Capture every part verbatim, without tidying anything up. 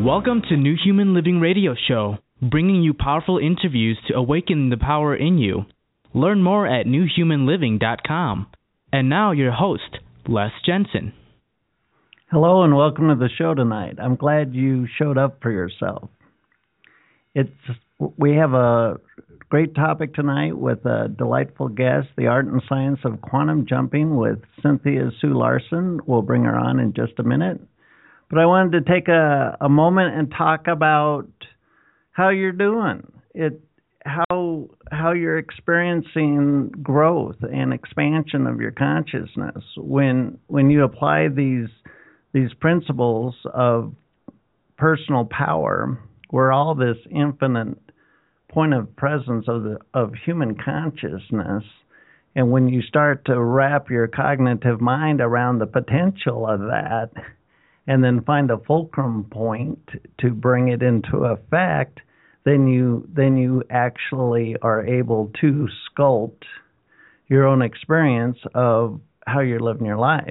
Welcome to New Human Living Radio Show, bringing you powerful interviews to awaken the power in you. Learn more at new human living dot com. And now your host, Les Jensen. Hello and welcome to the show tonight. I'm glad you showed up for yourself. It's we have a great topic tonight with a delightful guest, the art and science of quantum jumping with Cynthia Sue Larson. We'll bring her on in just a minute. But I wanted to take a, a moment and talk about how you're doing. It how how you're experiencing growth and expansion of your consciousness when when you apply these these principles of personal power, where all this infinite point of presence of the of human consciousness, and when you start to wrap your cognitive mind around the potential of that, and then find a fulcrum point to bring it into effect, then you then you actually are able to sculpt your own experience of how you're living your life.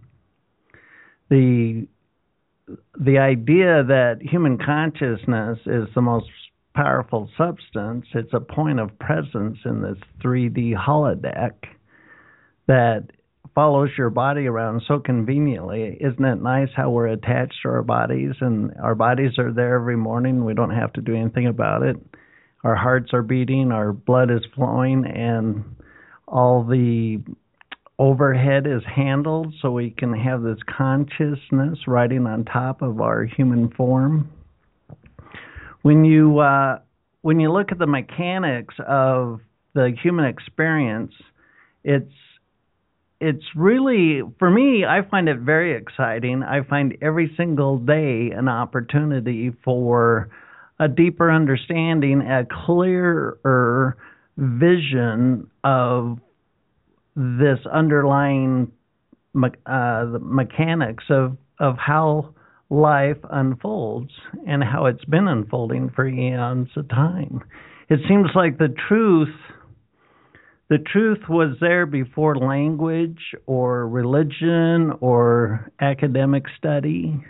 The the idea that human consciousness is the most powerful substance, it's a point of presence in this three D holodeck that follows your body around so conveniently. Isn't it nice how we're attached to our bodies, and our bodies are there every morning. We don't have to do anything about it. Our hearts are beating, our blood is flowing, and all the overhead is handled so we can have this consciousness riding on top of our human form. When you uh, when you look at the mechanics of the human experience, it's It's really, for me, I find it very exciting. I find every single day an opportunity for a deeper understanding, a clearer vision of this underlying me- uh, the mechanics of, of how life unfolds and how it's been unfolding for eons of time. It seems like the truth The truth was there before language or religion or academic study.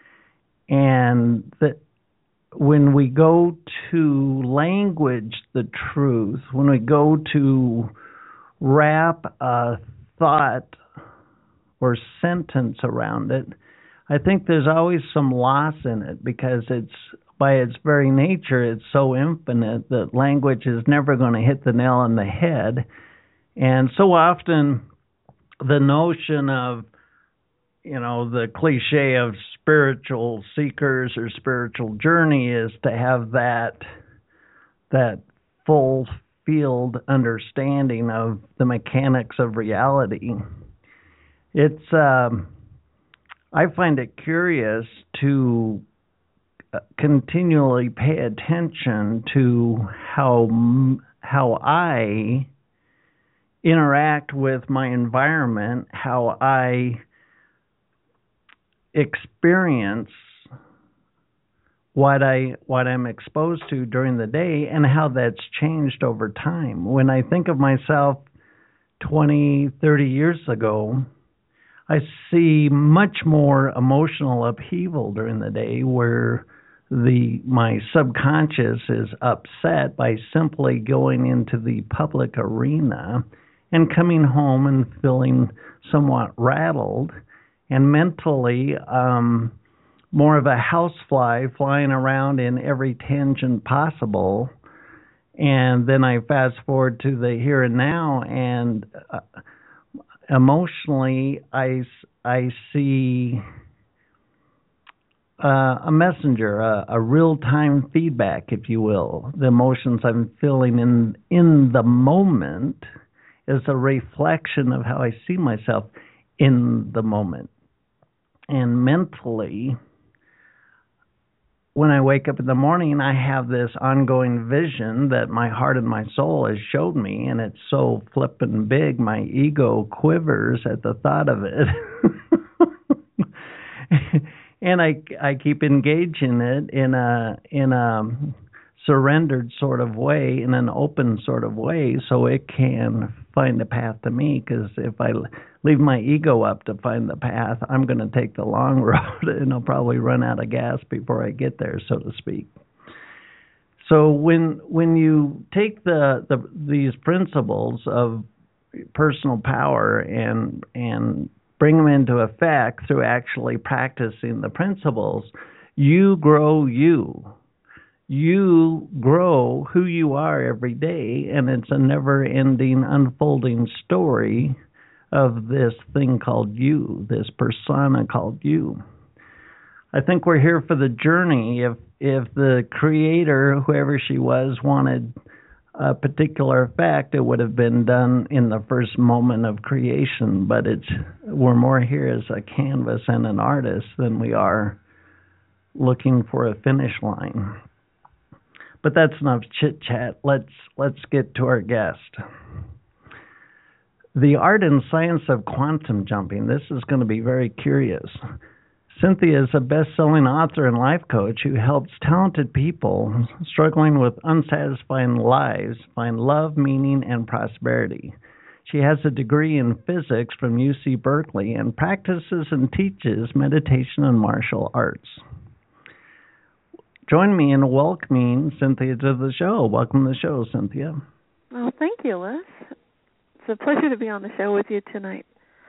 And that when we go to language the truth, when we go to wrap a thought or sentence around it, I think there's always some loss in it, because it's by its very nature, it's so infinite that language is never going to hit the nail on the head. And so often the notion of, you know, the cliche of spiritual seekers or spiritual journey is to have that, that full field understanding of the mechanics of reality. It's, um, I find it curious to continually pay attention to how how I interact with my environment, how I experience what I what I'm exposed to during the day, and how that's changed over time. When I think of myself twenty, thirty years ago, I see much more emotional upheaval during the day, where the my subconscious is upset by simply going into the public arena and coming home and feeling somewhat rattled, and mentally um, more of a housefly flying around in every tangent possible. And then I fast forward to the here and now, and uh, emotionally I, I see Uh, a messenger, a, a real-time feedback, if you will. The emotions I'm feeling in in the moment is a reflection of how I see myself in the moment. And mentally, when I wake up in the morning, I have this ongoing vision that my heart and my soul has showed me, and it's so flippin' big, my ego quivers at the thought of it. And I, I keep engaging it in a in a surrendered sort of way, in an open sort of way, so it can find the path to me, because if I leave my ego up to find the path, I'm going to take the long road and I'll probably run out of gas before I get there, so to speak. So when when you take the, the these principles of personal power and and bring them into effect through actually practicing the principles, you grow you. You grow who you are every day, and it's a never-ending, unfolding story of this thing called you, this persona called you. I think we're here for the journey. If if the creator, whoever she was, wanted a particular effect, it would have been done in the first moment of creation. But it's we're more here as a canvas and an artist than we are looking for a finish line. But that's enough chit chat. Let's let's get to our guest. The art and science of quantum jumping. This is going to be very curious. Cynthia is a best-selling author and life coach who helps talented people struggling with unsatisfying lives find love, meaning, and prosperity. She has a degree in physics from U C Berkeley and practices and teaches meditation and martial arts. Join me in welcoming Cynthia to the show. Welcome to the show, Cynthia. Well, thank you, Les. It's a pleasure to be on the show with you tonight.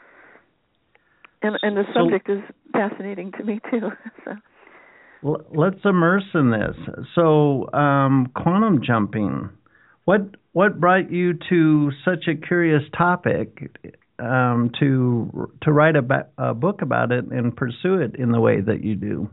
And, and the subject so, is fascinating to me, too. So. L- let's immerse in this. So, um, quantum jumping, what what brought you to such a curious topic um, to to write a, ba- a book about it and pursue it in the way that you do?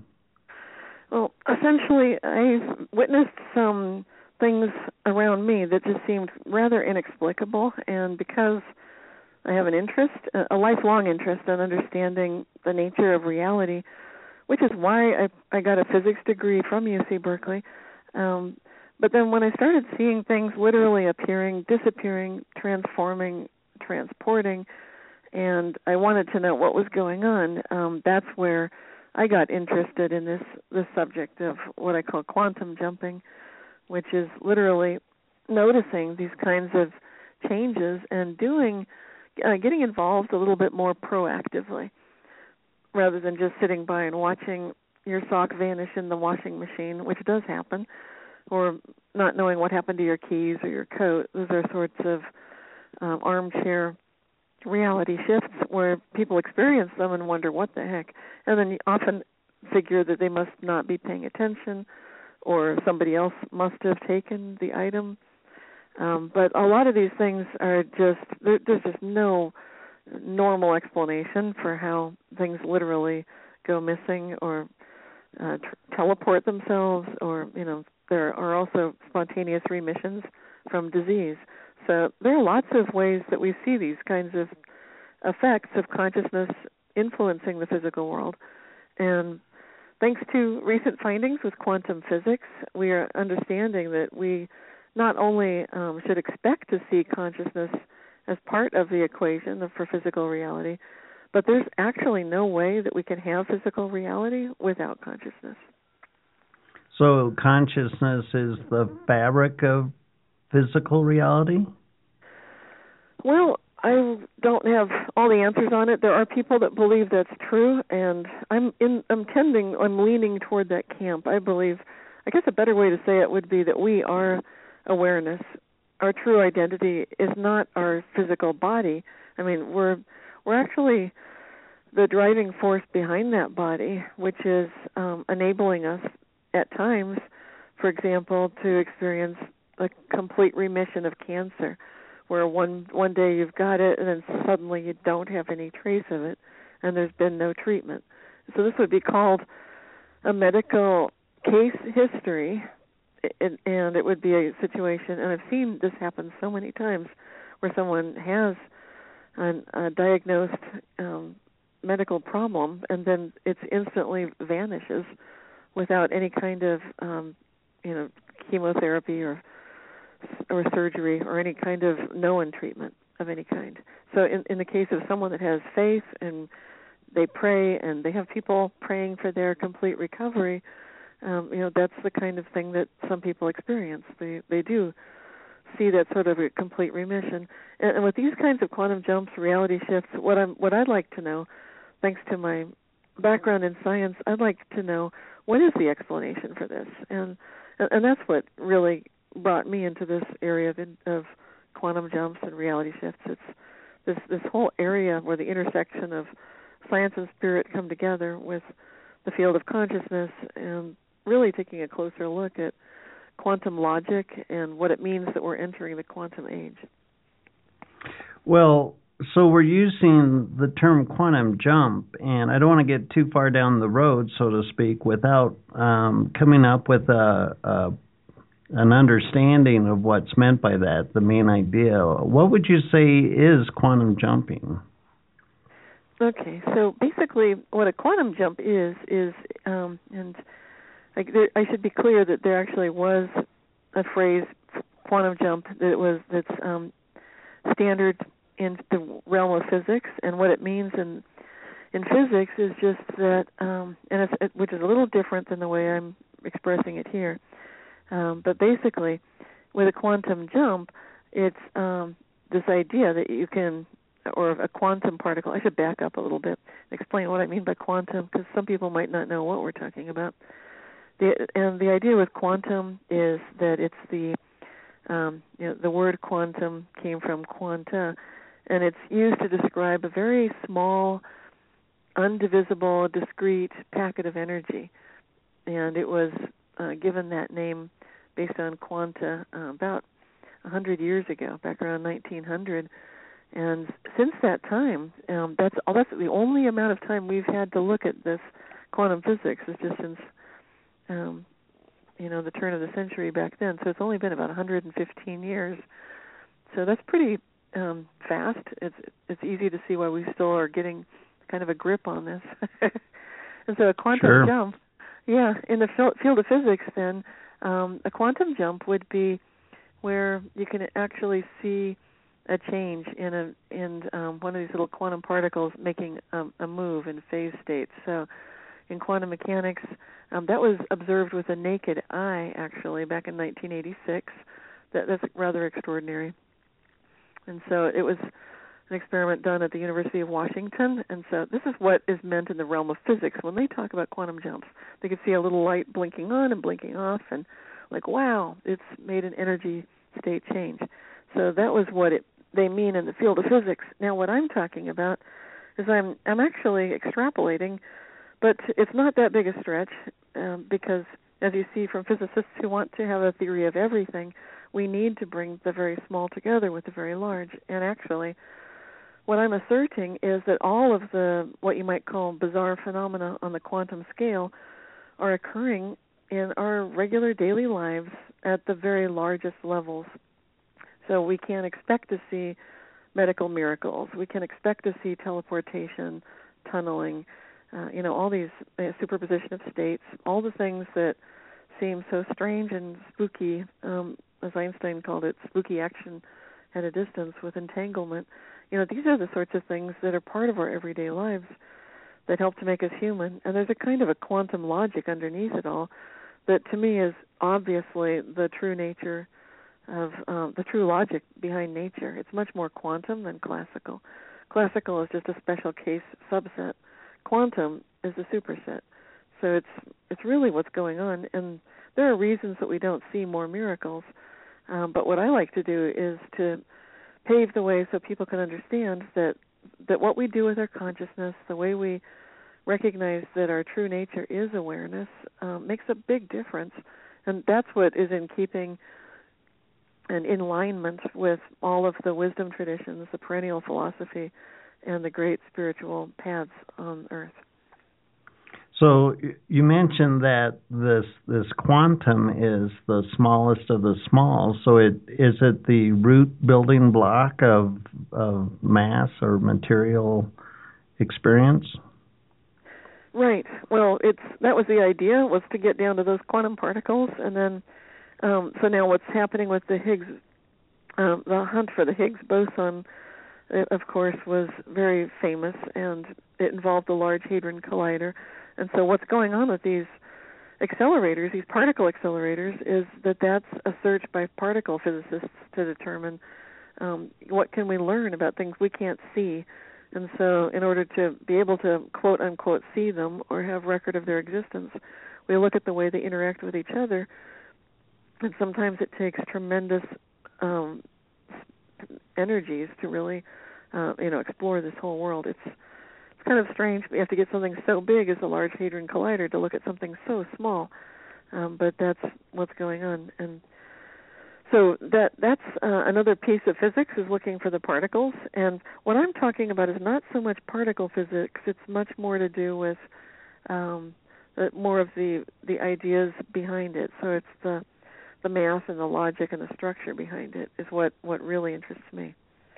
Well, essentially, I've witnessed some things around me that just seemed rather inexplicable, and because I have an interest, a lifelong interest in understanding the nature of reality, which is why I, I got a physics degree from U C Berkeley. Um, but then when I started seeing things literally appearing, disappearing, transforming, transporting, and I wanted to know what was going on, um, that's where I got interested in this, this subject of what I call quantum jumping, which is literally noticing these kinds of changes and doing, uh, getting involved a little bit more proactively, rather than just sitting by and watching your sock vanish in the washing machine, which does happen, or not knowing what happened to your keys or your coat. Those are sorts of um, armchair reality shifts where people experience them and wonder what the heck, and then you often figure that they must not be paying attention or somebody else must have taken the item. Um, but a lot of these things are just, there, there's just no normal explanation for how things literally go missing or uh, t- teleport themselves, or, you know, there are also spontaneous remissions from disease. So there are lots of ways that we see these kinds of effects of consciousness influencing the physical world. And thanks to recent findings with quantum physics, we are understanding that we not only um, should expect to see consciousness as part of the equation for physical reality, but there's actually no way that we can have physical reality without consciousness. So consciousness is the fabric of physical reality? Well, I don't have all the answers on it. There are people that believe that's true, and I'm in, I'm tending, I'm leaning toward that camp. I believe, I guess a better way to say it would be that we are awareness. Our true identity is not our physical body. I mean, we're we're actually the driving force behind that body, which is um, enabling us at times, for example, to experience a complete remission of cancer, where one one day you've got it and then suddenly you don't have any trace of it and there's been no treatment. So this would be called a medical case history, and it would be a situation, and I've seen this happen so many times, where someone has an, a diagnosed um, medical problem and then it instantly vanishes without any kind of um, you know, chemotherapy or or surgery or any kind of known treatment of any kind. So in, in the case of someone that has faith and they pray and they have people praying for their complete recovery, um, you know, that's the kind of thing that some people experience. They they do see that sort of a complete remission. And, and with these kinds of quantum jumps, reality shifts, what I'm what I'd like to know, thanks to my background in science, I'd like to know what is the explanation for this, and and that's what really brought me into this area of, of quantum jumps and reality shifts. It's this this whole area where the intersection of science and spirit come together with the field of consciousness, and really taking a closer look at quantum logic and what it means that we're entering the quantum age. Well, so we're using the term quantum jump, and I don't want to get too far down the road, so to speak, without um, coming up with a, a an understanding of what's meant by that, the main idea. What would you say is quantum jumping? Okay, so basically what a quantum jump is, is, um, and I, there, I should be clear that there actually was a phrase, quantum jump, that it was that's um, standard in the realm of physics, and what it means in in physics is just that, um, and it's, it, which is a little different than the way I'm expressing it here. Um, but basically, with a quantum jump, it's um, this idea that you can, or a quantum particle. I should back up a little bit and explain what I mean by quantum, because some people might not know what we're talking about. The, and the idea with quantum is that it's the, um, you know, the word quantum came from quanta, and it's used to describe a very small, undivisible, discrete packet of energy. And it was uh, given that name based on quanta uh, about one hundred years ago, back around nineteen hundred. And since that time, um, that's all. That's the only amount of time we've had to look at this quantum physics, is just since, um, you know, the turn of the century back then. So it's only been about one hundred fifteen years. So that's pretty um, fast. It's it's easy to see why we still are getting kind of a grip on this. And so a quantum sure. jump, yeah, in the field of physics, then um, a quantum jump would be where you can actually see a change in a in um, one of these little quantum particles making um, a move in phase states. So in quantum mechanics, um, that was observed with the naked eye, actually, back in nineteen eighty-six. That, that's rather extraordinary. And so it was an experiment done at the University of Washington. And so this is what is meant in the realm of physics. When they talk about quantum jumps, they could see a little light blinking on and blinking off, and like, wow, it's made an energy state change. So that was what it they mean in the field of physics. Now, what I'm talking about is I'm I'm actually extrapolating, but it's not that big a stretch, um, because as you see from physicists who want to have a theory of everything, we need to bring the very small together with the very large. And actually, what I'm asserting is that all of the what you might call bizarre phenomena on the quantum scale are occurring in our regular daily lives at the very largest levels. So we can expect to see medical miracles. We can expect to see teleportation, tunneling, uh, you know, all these uh, superposition of states, all the things that seem so strange and spooky, um, as Einstein called it, spooky action at a distance with entanglement. You know, these are the sorts of things that are part of our everyday lives that help to make us human. And there's a kind of a quantum logic underneath it all that to me is obviously the true nature of um, the true logic behind nature. It's much more quantum than classical. Classical is just a special case subset. Quantum is a superset. So it's it's really what's going on. And there are reasons that we don't see more miracles. Um, but what I like to do is to pave the way so people can understand that that what we do with our consciousness, the way we recognize that our true nature is awareness, um, makes a big difference. And that's what is in keeping and in alignment with all of the wisdom traditions, the perennial philosophy, and the great spiritual paths on Earth. So you mentioned that this this quantum is the smallest of the small. So it is it the root building block of of mass or material experience? Right. Well, it's that was the idea, was to get down to those quantum particles, and then um, so now what's happening with the Higgs, um, the hunt for the Higgs boson, it, of course, was very famous, and it involved the Large Hadron Collider. And so what's going on with these accelerators, these particle accelerators, is that that's a search by particle physicists to determine um, what can we learn about things we can't see. And so in order to be able to quote-unquote see them or have record of their existence, we look at the way they interact with each other, and sometimes it takes tremendous um, energies to really, uh, you know, explore this whole world. It's it's kind of strange. We have to get something so big as the Large Hadron Collider to look at something so small, um, but that's what's going on. And so that that's uh, another piece of physics, is looking for the particles. And what I'm talking about is not so much particle physics. It's much more to do with um, the, more of the the ideas behind it. So it's the the math and the logic and the structure behind it is what, what really interests me.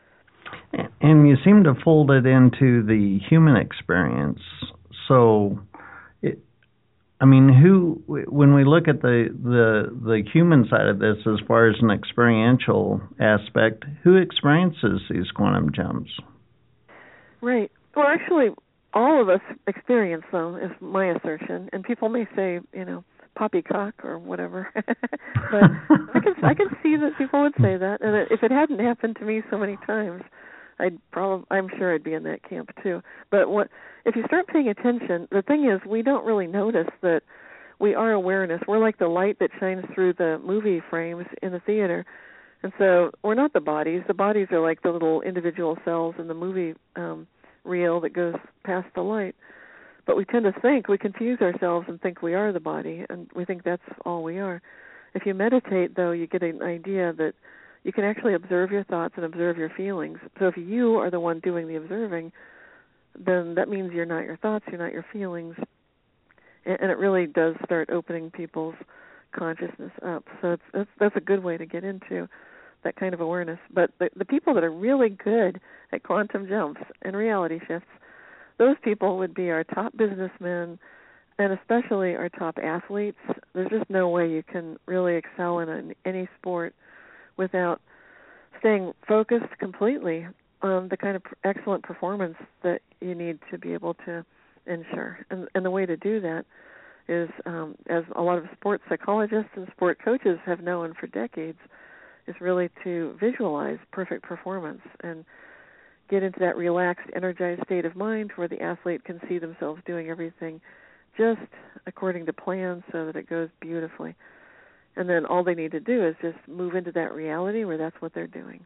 And you seem to fold it into the human experience. So, it, I mean, who, when we look at the, the the human side of this as far as an experiential aspect, who experiences these quantum jumps? Right. Well, actually, all of us experience them, is my assertion. And people may say, you know, poppycock or whatever. But I can I can see that people would say that, and if it hadn't happened to me so many times, I'd probably I'm sure I'd be in that camp too. But what if you start paying attention? The thing is, we don't really notice that we are awareness. We're like the light that shines through the movie frames in the theater, and so we're not the bodies. The bodies are like the little individual cells in the movie um, reel that goes past the light. But we tend to think, we confuse ourselves and think we are the body, and we think that's all we are. If you meditate, though, you get an idea that you can actually observe your thoughts and observe your feelings. So if you are the one doing the observing, then that means you're not your thoughts, you're not your feelings. And it really does start opening people's consciousness up. So it's, that's, that's a good way to get into that kind of awareness. But the, the people that are really good at quantum jumps and reality shifts, those people would be our top businessmen and especially our top athletes. There's just no way you can really excel in a, any sport without staying focused completely on the kind of excellent performance that you need to be able to ensure. And, and the way to do that is, um, as a lot of sports psychologists and sport coaches have known for decades, is really to visualize perfect performance and get into that relaxed, energized state of mind where the athlete can see themselves doing everything just according to plan so that it goes beautifully. And then all they need to do is just move into that reality where that's what they're doing.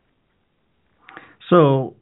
So,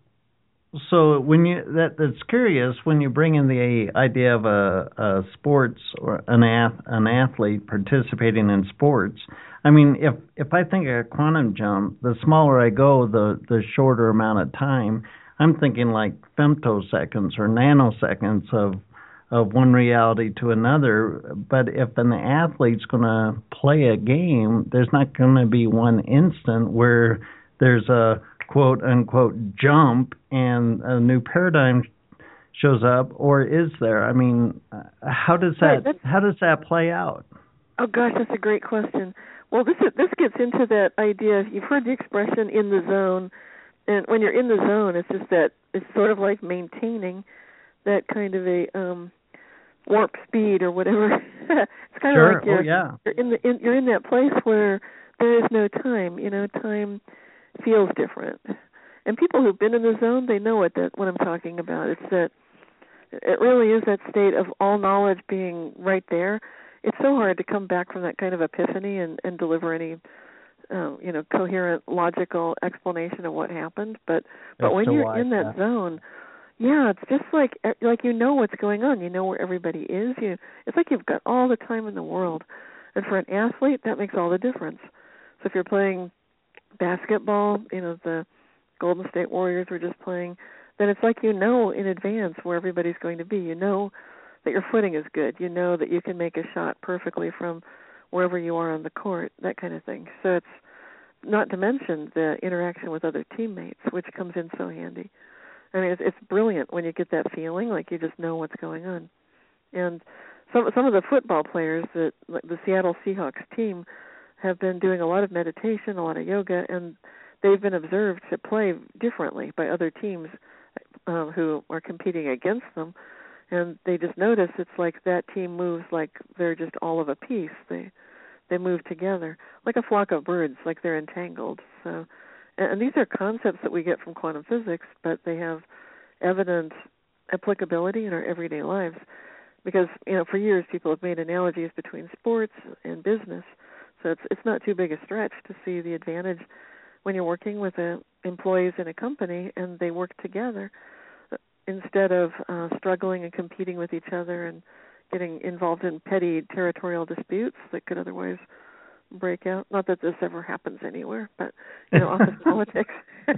so when you that that's curious when you bring in the idea of a, a sports or an ath, an athlete participating in sports. I mean, if if I think of a quantum jump, the smaller I go, the the shorter amount of time. I'm thinking like femtoseconds or nanoseconds of of one reality to another. But if an athlete's going to play a game, there's not going to be one instant where there's a quote-unquote jump and a new paradigm shows up, or is there? I mean, how does that right, how does that play out? Oh gosh, that's a great question. Well, this is, this gets into that idea. You've heard the expression "in the zone." And when you're in the zone, it's just that it's sort of like maintaining that kind of a um, warp speed or whatever. It's kind sure. of like you're, oh, yeah. you're in the in, you're in that place where there is no time. You know, time feels different. And people who've been in the zone, they know what that what I'm talking about. It's that it really is that state of all knowledge being right there. It's so hard to come back from that kind of epiphany and, and deliver any Uh, you know, coherent, logical explanation of what happened, but but That's when so you're wise, in that yeah. zone, yeah, it's just like like you know what's going on. You know where everybody is. You, it's like you've got all the time in the world, and for an athlete, that makes all the difference. So if you're playing basketball, you know, the Golden State Warriors were just playing, then it's like you know in advance where everybody's going to be. You know that your footing is good. You know that you can make a shot perfectly from wherever you are on the court, that kind of thing. So it's not to mention the interaction with other teammates, which comes in so handy. I mean, it's, it's brilliant when you get that feeling, like you just know what's going on. And some some of the football players, that like the Seattle Seahawks team, have been doing a lot of meditation, a lot of yoga, and they've been observed to play differently by other teams um, who are competing against them. and they just notice it's like that team moves like they're just all of a piece. They they move together like a flock of birds, like they're entangled. So, and, and these are concepts that we get from quantum physics, but they have evident applicability in our everyday lives. Because, you know, for years people have made analogies between sports and business. So it's it's not too big a stretch to see the advantage when you're working with a, employees in a company and they work together instead of uh, struggling and competing with each other and getting involved in petty territorial disputes that could otherwise break out. Not that this ever happens anywhere, but, you know, office politics.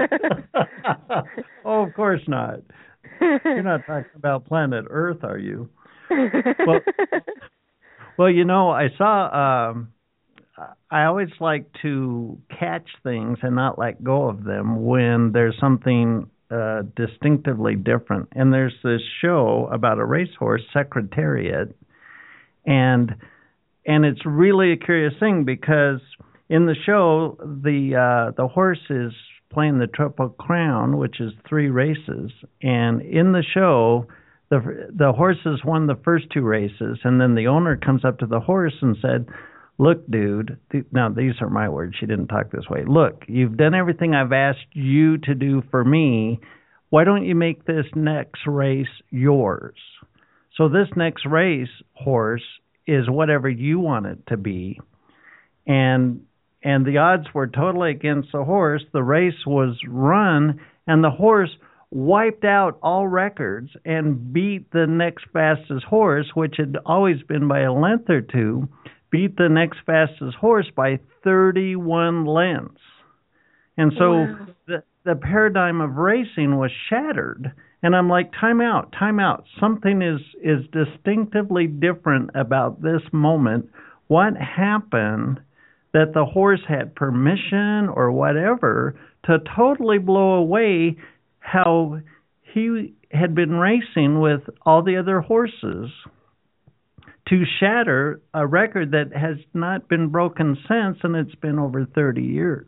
Oh, of course not. You're not talking about planet Earth, are you? well, well, you know, I saw, um, I always like to catch things and not let go of them when there's something uh, distinctively different. And there's this show about a racehorse, Secretariat, and and it's really a curious thing because in the show, the uh, the horse is playing the Triple Crown, which is three races, and in the show, The the horses won the first two races, and then the owner comes up to the horse and said, "Look, dude, th- now these are my words. She didn't talk this way. Look, you've done everything I've asked you to do for me. Why don't you make this next race yours? So this next race, horse, is whatever you want it to be." And and the odds were totally against the horse. The race was run, and the horse wiped out all records and beat the next fastest horse, which had always been by a length or two, beat the next fastest horse by thirty-one lengths. And so wow. the, the paradigm of racing was shattered. And I'm like, time out, time out. Something is, is distinctively different about this moment. What happened that the horse had permission or whatever to totally blow away how he had been racing with all the other horses to shatter a record that has not been broken since, and it's been over thirty years.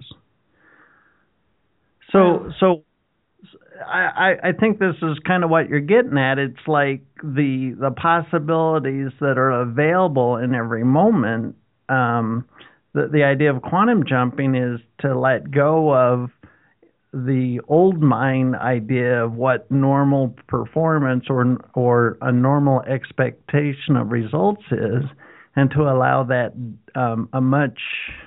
So, wow. so I, I think this is kind of what you're getting at. It's like the the possibilities that are available in every moment. Um, the the idea of quantum jumping is to let go of the old mind idea of what normal performance or or a normal expectation of results is, and to allow that um, a much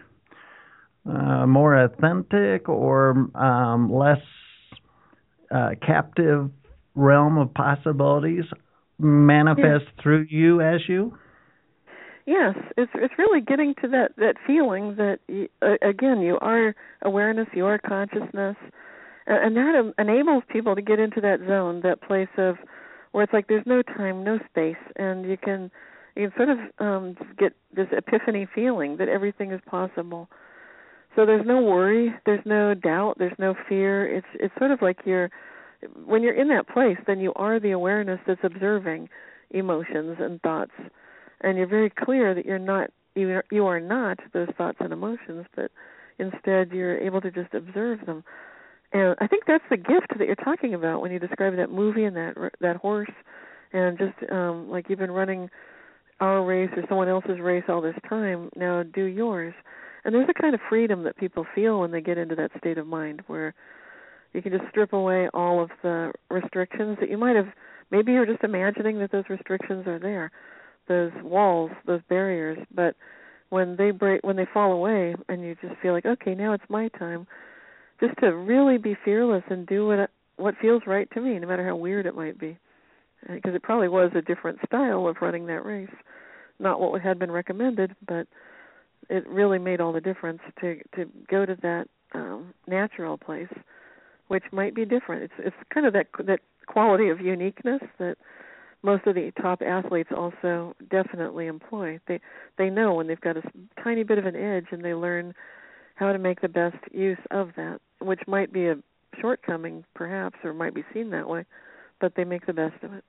uh, more authentic or um, less uh, captive realm of possibilities manifest yes. through you as you. Yes, it's it's really getting to that, that feeling that, you, uh, again, you are awareness, you are consciousness, and, and that um, enables people to get into that zone, that place of where it's like there's no time, no space, and you can you can sort of um, get this epiphany feeling that everything is possible. So there's no worry, there's no doubt, there's no fear. It's it's sort of like you're, when you're in that place, then you are the awareness that's observing emotions and thoughts. And you're very clear that you're not, you are, you are not those thoughts and emotions, but instead you're able to just observe them. And I think that's the gift that you're talking about when you describe that movie and that that horse, and just um, like you've been running our race or someone else's race all this time, now do yours. And there's a kind of freedom that people feel when they get into that state of mind where you can just strip away all of the restrictions that you might have, maybe you're just imagining that those restrictions are there, those walls, those barriers, but when they break, when they fall away, and you just feel like, okay, now it's my time, just to really be fearless and do what what feels right to me, no matter how weird it might be, because it probably was a different style of running that race, not what had been recommended, but it really made all the difference to to go to that um, natural place, which might be different. It's it's kind of that that quality of uniqueness that most of the top athletes also definitely employ. They they know when they've got a tiny bit of an edge, and they learn how to make the best use of that, which might be a shortcoming perhaps, or might be seen that way, but they make the best of it.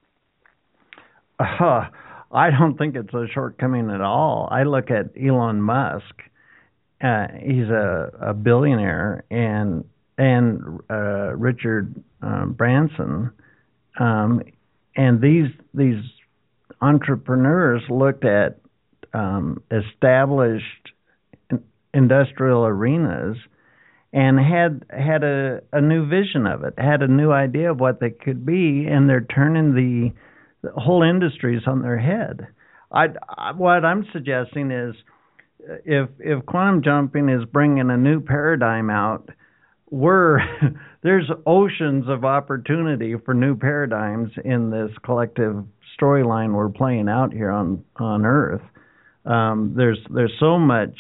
Uh, I don't think it's a shortcoming at all. I look at Elon Musk. Uh, he's a, a billionaire, and and uh, Richard uh, Branson. Um, and these these entrepreneurs looked at um, established industrial arenas and had had a, a new vision of it, had a new idea of what they could be, and they're turning the, the whole industries on their head. I, I, what I'm suggesting is, if if quantum jumping is bringing a new paradigm out, we're there's oceans of opportunity for new paradigms in this collective storyline we're playing out here on on Earth. Um, there's there's so much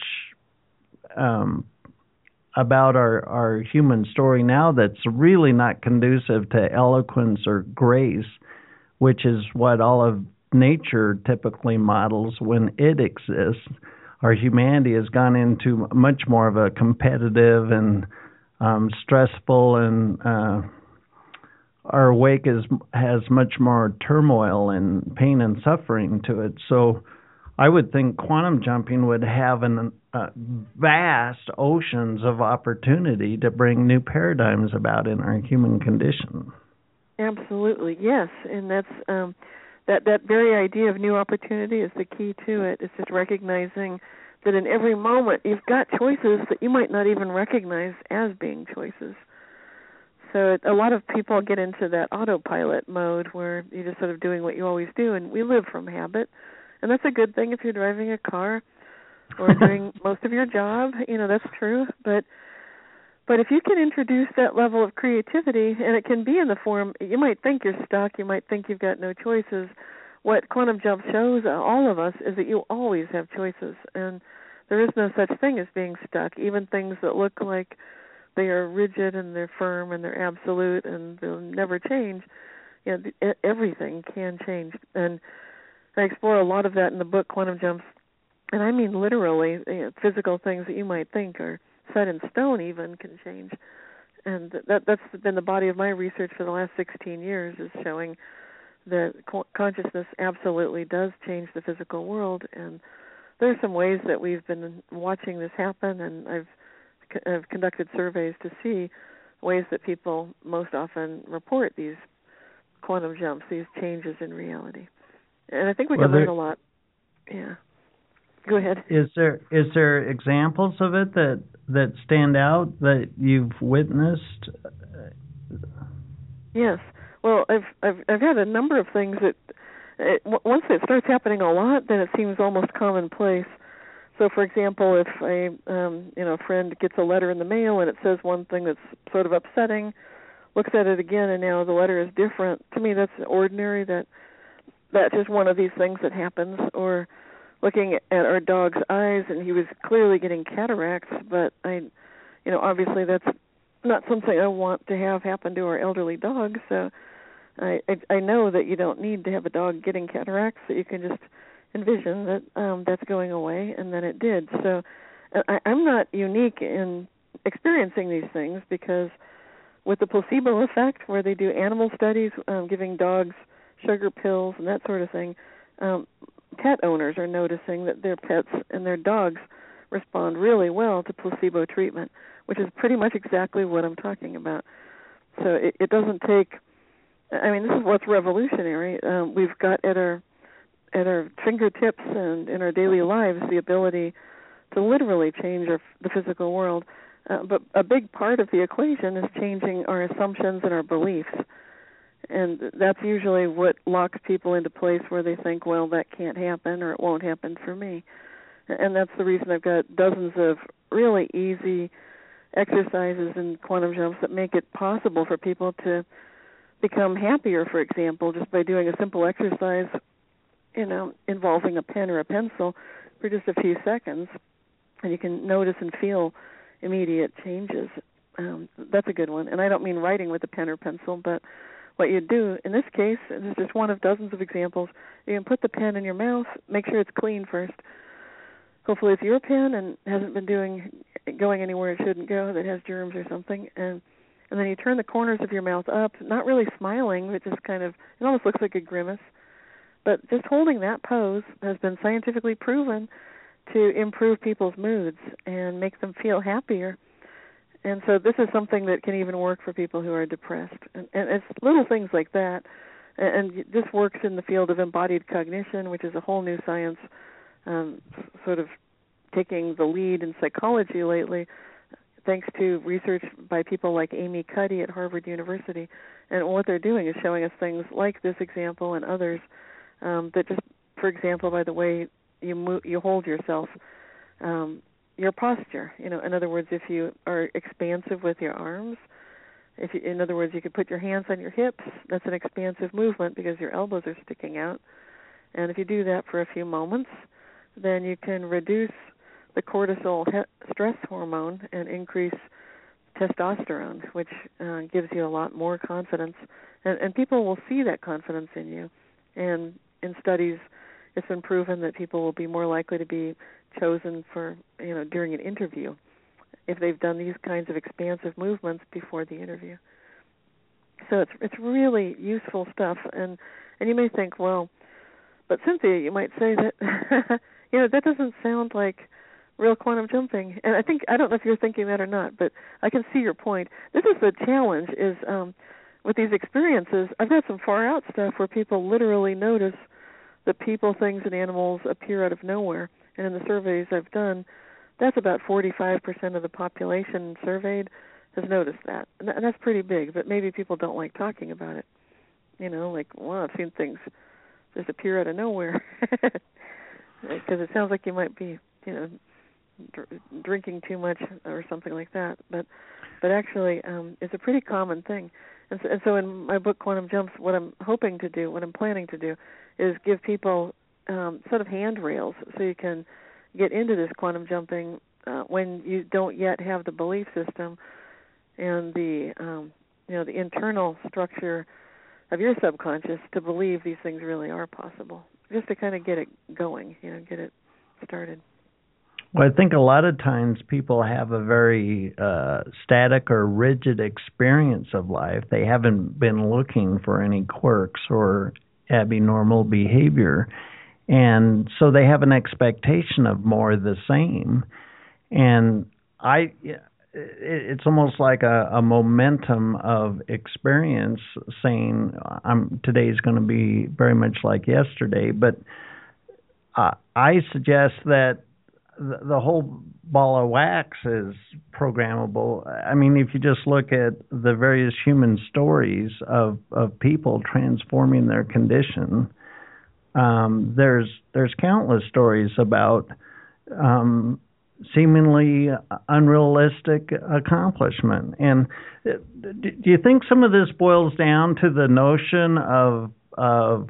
um, about our, our human story now that's really not conducive to eloquence or grace, which is what all of nature typically models when it exists. Our humanity has gone into much more of a competitive and um, stressful, and uh, our wake is has much more turmoil and pain and suffering to it. So I would think quantum jumping would have an uh, vast oceans of opportunity to bring new paradigms about in our human condition. Absolutely, yes, and that's um, that that very idea of new opportunity is the key to it. It's just recognizing that in every moment you've got choices that you might not even recognize as being choices. So it, a lot of people get into that autopilot mode where you're just sort of doing what you always do, and we live from habit. And that's a good thing if you're driving a car or doing most of your job. You know, that's true. But but if you can introduce that level of creativity, and it can be in the form, you might think you're stuck, you might think you've got no choices. What Quantum Jump shows all of us is that you always have choices, and there is no such thing as being stuck. Even things that look like they are rigid and they're firm and they're absolute and they'll never change, you know, everything can change. And I explore a lot of that in the book, Quantum Jumps, and I mean literally, you know, physical things that you might think are set in stone even can change. And that, that's been the body of my research for the last sixteen years, is showing that consciousness absolutely does change the physical world. And there are some ways that we've been watching this happen, and I've, I've conducted surveys to see ways that people most often report these quantum jumps, these changes in reality. And I think we well, can there, learn a lot. Yeah. Go ahead. Is there is there examples of it that that stand out that you've witnessed? Yes. Well, I've I've I've had a number of things that it, once it starts happening a lot, then it seems almost commonplace. So, for example, if a um, you know friend gets a letter in the mail and it says one thing that's sort of upsetting, looks at it again and now the letter is different. To me, that's ordinary. That that's just one of these things that happens. Or looking at our dog's eyes, and he was clearly getting cataracts, but I, you know, obviously that's not something I want to have happen to our elderly dog. So I, I, I know that you don't need to have a dog getting cataracts, that you can just envision that um, that's going away, and then it did. So I, I'm not unique in experiencing these things, because with the placebo effect, where they do animal studies, um, giving dogs sugar pills and that sort of thing, um, pet owners are noticing that their pets and their dogs respond really well to placebo treatment, which is pretty much exactly what I'm talking about. So it, it doesn't take, I mean, this is what's revolutionary. Um, we've got at our at our fingertips and in our daily lives the ability to literally change our, the physical world. Uh, but a big part of the equation is changing our assumptions and our beliefs. And that's usually what locks people into place where they think, well, that can't happen, or it won't happen for me. And that's the reason I've got dozens of really easy exercises and quantum jumps that make it possible for people to become happier, for example, just by doing a simple exercise, you know, involving a pen or a pencil for just a few seconds. And you can notice and feel immediate changes. Um, that's a good one. And I don't mean writing with a pen or pencil, but what you do in this case, and this is just one of dozens of examples, you can put the pen in your mouth, make sure it's clean first. Hopefully it's your pen and hasn't been doing going anywhere it shouldn't go, that has germs or something, and and then you turn the corners of your mouth up, not really smiling, but just kind of, it almost looks like a grimace. But just holding that pose has been scientifically proven to improve people's moods and make them feel happier. And so this is something that can even work for people who are depressed. And, and it's little things like that. And, and this works in the field of embodied cognition, which is a whole new science, um, sort of taking the lead in psychology lately, thanks to research by people like Amy Cuddy at Harvard University. And what they're doing is showing us things like this example and others um, that just, for example, by the way you move, you hold yourself, um, your posture. You know, in other words, if you are expansive with your arms, if you, in other words, you could put your hands on your hips. That's an expansive movement because your elbows are sticking out. And if you do that for a few moments, then you can reduce the cortisol he- stress hormone and increase testosterone, which uh, gives you a lot more confidence. And, and people will see that confidence in you. And in studies, it's been proven that people will be more likely to be chosen for, you know, during an interview if they've done these kinds of expansive movements before the interview. So it's it's really useful stuff. And and you may think, well, but Cynthia, you might say that, you know, that doesn't sound like real quantum jumping. And I think, I don't know if you're thinking that or not, but I can see your point. This is the challenge, is um, with these experiences, I've got some far out stuff where people literally notice that people, things, and animals appear out of nowhere. And in the surveys I've done, that's about forty-five percent of the population surveyed has noticed that. And that's pretty big, but maybe people don't like talking about it. You know, like, well, I've seen things just appear out of nowhere. Because it sounds like you might be, you know, dr- drinking too much or something like that. But but actually, um, it's a pretty common thing. And so, and so in my book, Quantum Jumps, what I'm hoping to do, what I'm planning to do, is give people um, sort of handrails so you can get into this quantum jumping uh, when you don't yet have the belief system and the um, you know the internal structure of your subconscious to believe these things really are possible. Just to kind of get it going, you know, get it started. Well, I think a lot of times people have a very uh, static or rigid experience of life. They haven't been looking for any quirks or abnormal behavior. And so they have an expectation of more of the same. And I, it's almost like a, a momentum of experience saying, I'm, today's going to be very much like yesterday. But uh, I suggest that the, the whole ball of wax is programmable. I mean, if you just look at the various human stories of, of people transforming their condition, Um, there's there's countless stories about um, seemingly unrealistic accomplishment. And do you think some of this boils down to the notion of of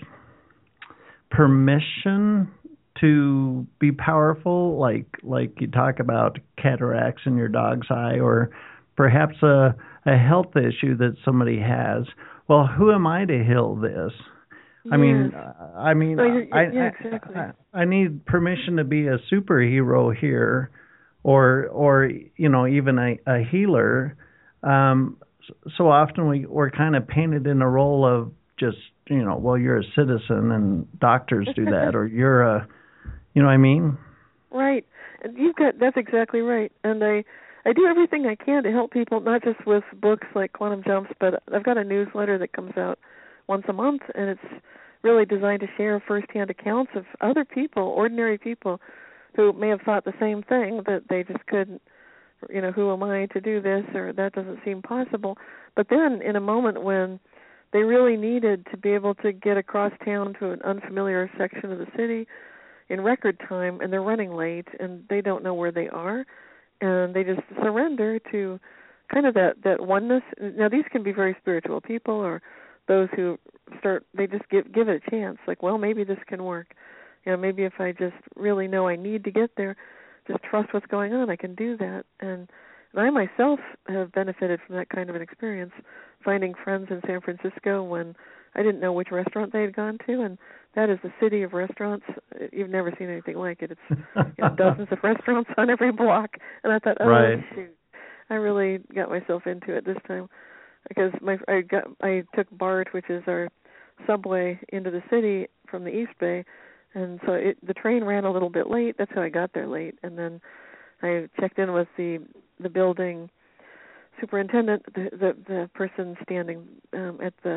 permission to be powerful, like like you talk about cataracts in your dog's eye, or perhaps a, a health issue that somebody has? Well, who am I to heal this? I yes. mean, I mean, oh, you're, I, yeah, I, exactly. I, I need permission to be a superhero here, or, or you know, even a, a healer. Um, so often we we're kind of painted in a role of just, you know, well, you're a citizen and doctors do that, or you're a, you know what I mean? Right. And you've got that's exactly right. And I, I do everything I can to help people, not just with books like Quantum Jumps, but I've got a newsletter that comes out once a month, and it's really designed to share firsthand accounts of other people, ordinary people, who may have thought the same thing, that they just couldn't, you know, who am I to do this, or that doesn't seem possible. But then in a moment when they really needed to be able to get across town to an unfamiliar section of the city in record time, and they're running late, and they don't know where they are, and they just surrender to kind of that, that oneness. Now, these can be very spiritual people, or those who start, they just give give it a chance. Like, well, maybe this can work. You know, maybe if I just really know I need to get there, just trust what's going on, I can do that. And, and I myself have benefited from that kind of an experience, finding friends in San Francisco when I didn't know which restaurant they had gone to, and that is the city of restaurants. You've never seen anything like it. It's you know, dozens of restaurants on every block. And I thought, oh, right. shoot, I really got myself into it this time. Because my I got I took BART, which is our subway, into the city from the East Bay, and so it, the train ran a little bit late. That's how I got there late. And then I checked in with the the building superintendent, the the, the person standing um, at the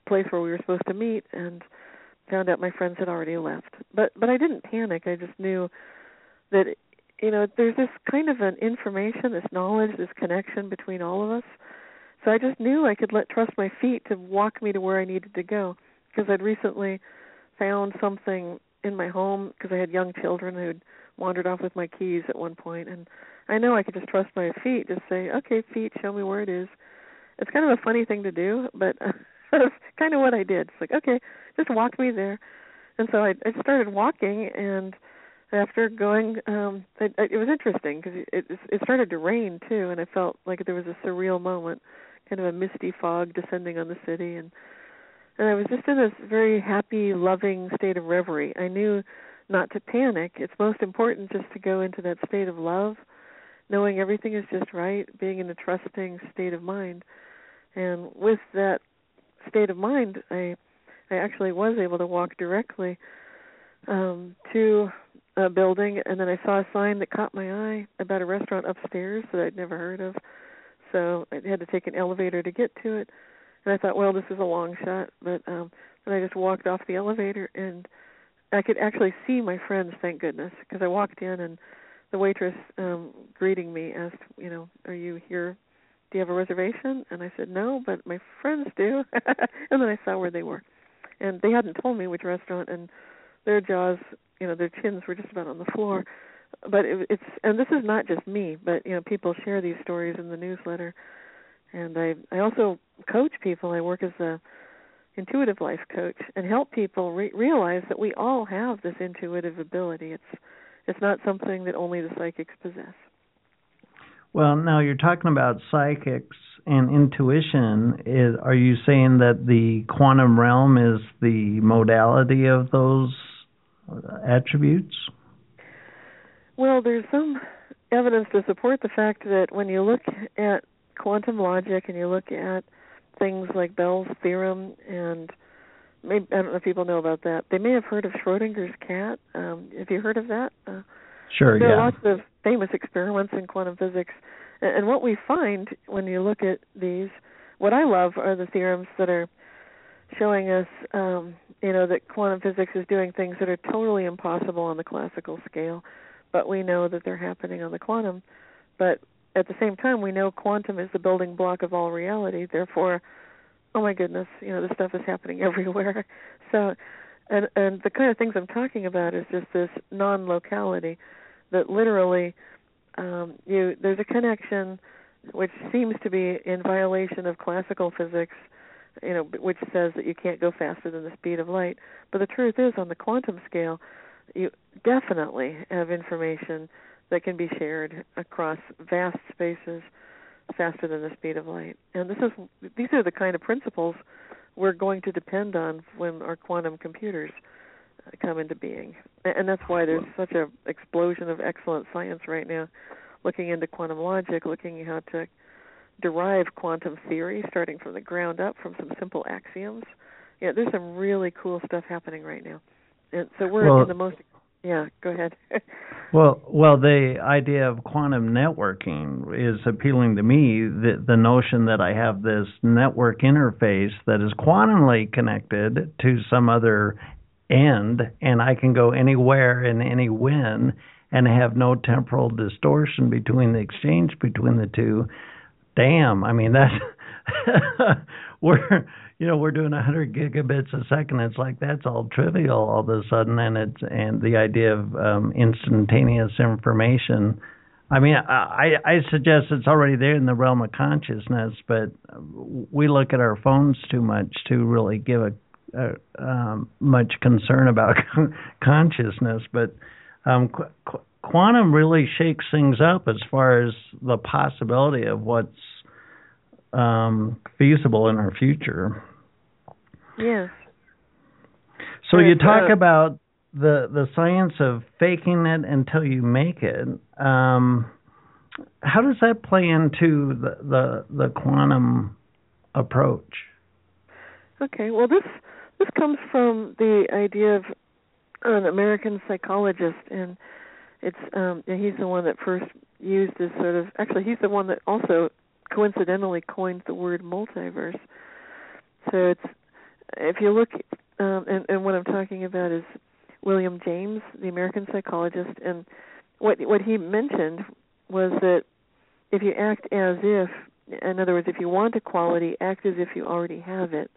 place where we were supposed to meet, and found out my friends had already left. But but I didn't panic. I just knew that, you know, there's this kind of an information, this knowledge, this connection between all of us. So I just knew I could let trust my feet to walk me to where I needed to go, because I'd recently found something in my home, because I had young children who'd wandered off with my keys at one point, and I know I could just trust my feet, just say, okay, feet, show me where it is. It's kind of a funny thing to do, but that's kind of what I did. It's like, okay, just walk me there. And so I, I started walking, and after going, um, it, it was interesting because it, it started to rain too, and I felt like there was a surreal moment, kind of a misty fog descending on the city, and and I was just in this very happy, loving state of reverie. I knew not to panic. It's most important just to go into that state of love, knowing everything is just right, being in a trusting state of mind. And with that state of mind, I I actually was able to walk directly um, to a building, and then I saw a sign that caught my eye about a restaurant upstairs that I'd never heard of. So I had to take an elevator to get to it. And I thought, well, this is a long shot. But um, then I just walked off the elevator, and I could actually see my friends, thank goodness, because I walked in, and the waitress um, greeting me asked, you know, are you here? Do you have a reservation? And I said, no, but my friends do. And then I saw where they were. And they hadn't told me which restaurant, and their jaws, you know, their chins were just about on the floor. But it, it's, and this is not just me, but, you know, people share these stories in the newsletter. And I, I also coach people. I work as a intuitive life coach and help people re- realize that we all have this intuitive ability. It's, it's not something that only the psychics possess. Well, now you're talking about psychics and intuition. Is, are you saying that the quantum realm is the modality of those attributes? Well, there's some evidence to support the fact that when you look at quantum logic and you look at things like Bell's theorem, and maybe, I don't know if people know about that. They may have heard of Schrodinger's cat. Um, have you heard of that? Uh, sure, there yeah. There are lots of famous experiments in quantum physics. And, and what we find when you look at these, what I love are the theorems that are showing us, um, you know, that quantum physics is doing things that are totally impossible on the classical scale, but we know that they're happening on the quantum. But at the same time, we know quantum is the building block of all reality. Therefore, oh my goodness, you know, this stuff is happening everywhere. So, and and the kind of things I'm talking about is just this non-locality, that literally, um, you there's a connection which seems to be in violation of classical physics, you know, which says that you can't go faster than the speed of light. But the truth is, on the quantum scale, you definitely have information that can be shared across vast spaces faster than the speed of light. And this is these are the kind of principles we're going to depend on when our quantum computers come into being. And that's why there's such an explosion of excellent science right now, looking into quantum logic, looking at how to derive quantum theory, starting from the ground up, from some simple axioms. Yeah, there's some really cool stuff happening right now. And so we're well, in the most... Yeah, go ahead. well, well, the idea of quantum networking is appealing to me. The, the notion that I have this network interface that is quantumly connected to some other end, and I can go anywhere and any when, and have no temporal distortion between the exchange between the two. Damn, I mean that's we're you know we're doing one hundred gigabits a second. It's like that's all trivial all of a sudden, and it's and the idea of um, instantaneous information. I mean, I I suggest it's already there in the realm of consciousness, but we look at our phones too much to really give a, a um, much concern about consciousness. But um, qu- quantum really shakes things up as far as the possibility of what's um, feasible in our future. Yes. So Yes, you talk uh, about the the science of faking it until you make it. Um, how does that play into the, the the quantum approach? Okay. Well, this this comes from the idea of an American psychologist, and it's um, he's the one that first used this sort of. Actually, he's the one that also coincidentally coined the word multiverse. So it's if you look, um, and, and what I'm talking about is William James, the American psychologist, and what what he mentioned was that if you act as if, in other words, if you want a quality, act as if you already have it.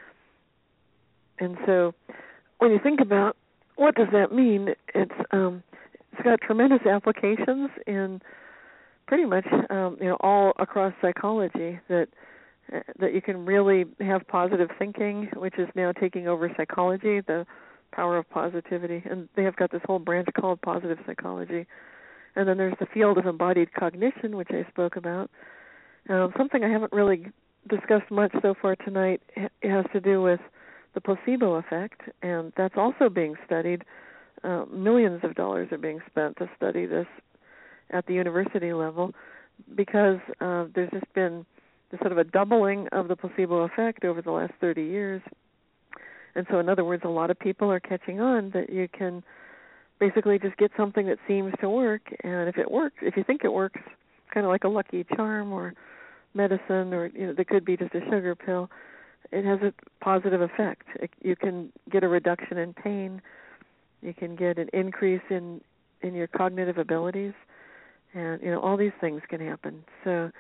And so when you think about what does that mean, it's um, it's got tremendous applications in pretty much um, you know all across psychology, that uh, that you can really have positive thinking, which is now taking over psychology, the power of positivity, and they have got this whole branch called positive psychology. And then there's the field of embodied cognition, which I spoke about. Um, something I haven't really discussed much so far tonight it has to do with the placebo effect, and that's also being studied. Uh, millions of dollars are being spent to study this at the university level, because uh, there's just been this sort of a doubling of the placebo effect over the last thirty years. And so, in other words, a lot of people are catching on that you can basically just get something that seems to work, and if it works, if you think it works, kind of like a lucky charm or medicine, or you know, that could be just a sugar pill, it has a positive effect. It, you can get a reduction in pain, you can get an increase in, in your cognitive abilities, and you know all these things can happen. So,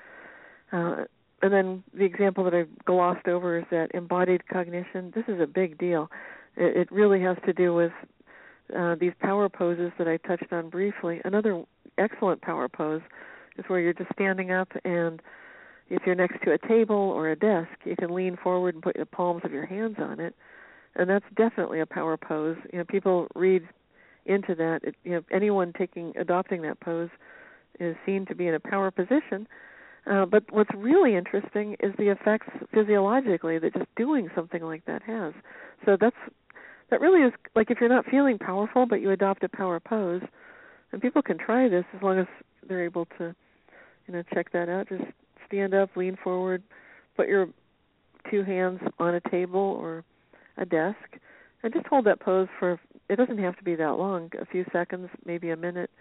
uh, and then the example that I glossed over is that embodied cognition. This is a big deal. It, it really has to do with uh, these power poses that I touched on briefly. Another excellent power pose is where you're just standing up, and if you're next to a table or a desk, you can lean forward and put the palms of your hands on it, and that's definitely a power pose. You know, people read into that. It, you know, anyone taking adopting that pose is seen to be in a power position. Uh, but what's really interesting is the effects physiologically that just doing something like that has. So that's that really is like if you're not feeling powerful, but you adopt a power pose, and people can try this as long as they're able to, you know, check that out. Just stand up, lean forward, put your two hands on a table or a desk, and just hold that pose for, it doesn't have to be that long, a few seconds, maybe a minute.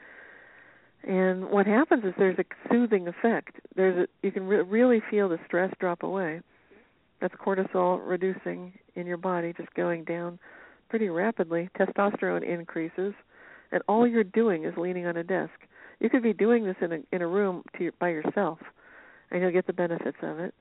And what happens is there's a soothing effect. There's a, you can re- really feel the stress drop away. That's cortisol reducing in your body, just going down pretty rapidly. Testosterone increases, and all you're doing is leaning on a desk. You could be doing this in a in a room to your, by yourself, and you'll get the benefits of it.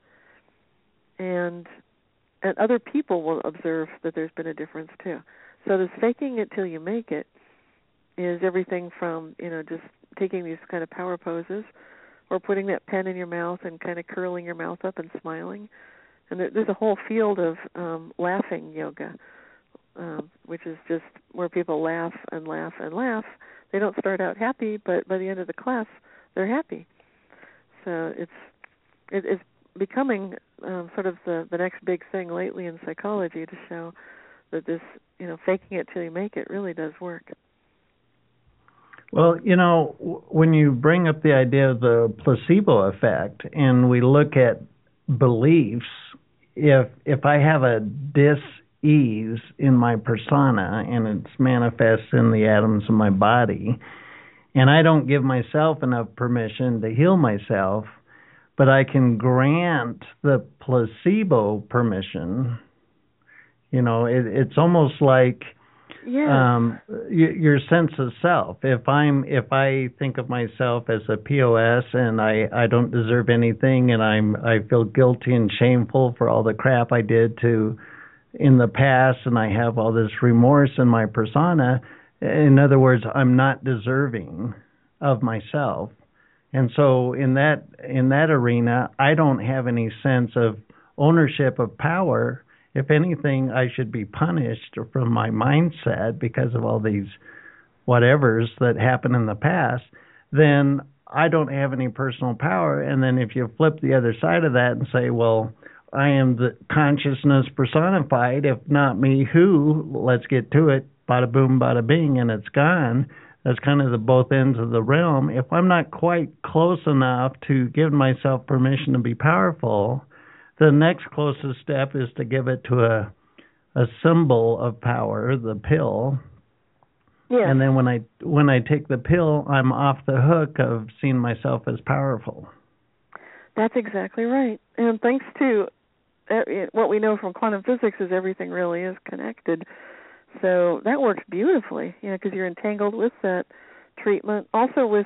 And and other people will observe that there's been a difference too. So this faking it till you make it is everything from, you know, just taking these kind of power poses, or putting that pen in your mouth and kind of curling your mouth up and smiling. And there, there's a whole field of um, laughing yoga, um, which is just where people laugh and laugh and laugh. They don't start out happy, but by the end of the class, they're happy. So it's it, it's becoming um, sort of the, the next big thing lately in psychology to show that this, you know, faking it till you make it really does work. Well, you know, when you bring up the idea of the placebo effect and we look at beliefs, if if I have a dis-ease in my persona and it's manifests in the atoms of my body, and I don't give myself enough permission to heal myself, but I can grant the placebo permission, you know, it, it's almost like Yes. Um, your sense of self. If I'm, if I think of myself as a P O S and I, I don't deserve anything, and I'm, I feel guilty and shameful for all the crap I did to in the past, and I have all this remorse in my persona. In other words, I'm not deserving of myself, and so in that in that arena, I don't have any sense of ownership of power. If anything, I should be punished from my mindset because of all these whatevers that happened in the past, then I don't have any personal power. And then if you flip the other side of that and say, well, I am the consciousness personified, if not me, who? Let's get to it. Bada boom, bada bing, and it's gone. That's kind of the both ends of the realm. If I'm not quite close enough to give myself permission to be powerful, the next closest step is to give it to a a symbol of power, the pill. Yes. And then when I when I take the pill, I'm off the hook of seeing myself as powerful. That's exactly right. And thanks to what we know from quantum physics is everything really is connected. So that works beautifully, you know, because you're entangled with that treatment. Also with